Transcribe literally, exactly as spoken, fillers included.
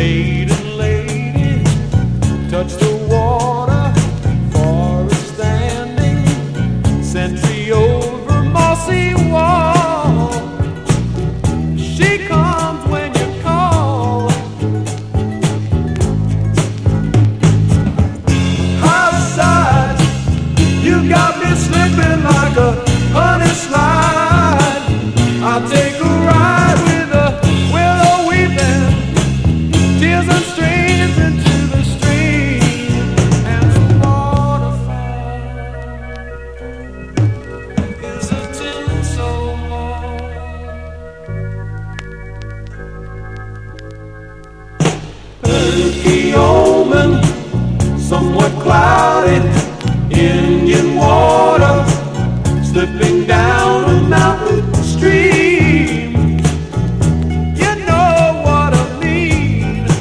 maiden lady, touch the water for a standing sentry over mossy wall. She comes when you call. Outside, you got me slipping like a honey slide. I'll take a ride with a willow weeping, tears and streams into the stream, and the waterfall is a tinsel ball. Early omen, somewhat cloudy.